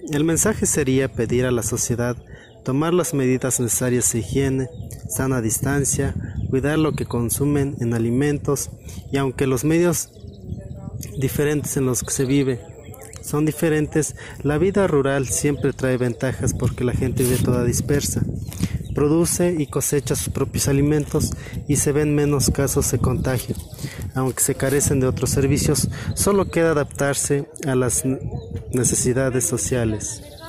El mensaje sería pedir a la sociedad tomar las medidas necesarias de higiene, sana distancia, cuidar lo que consumen en alimentos y aunque los medios diferentes en los que se vive son diferentes, la vida rural siempre trae ventajas porque la gente vive toda dispersa, produce y cosecha sus propios alimentos y se ven menos casos de contagio. Aunque se carecen de otros servicios, solo queda adaptarse a las necesidades sociales.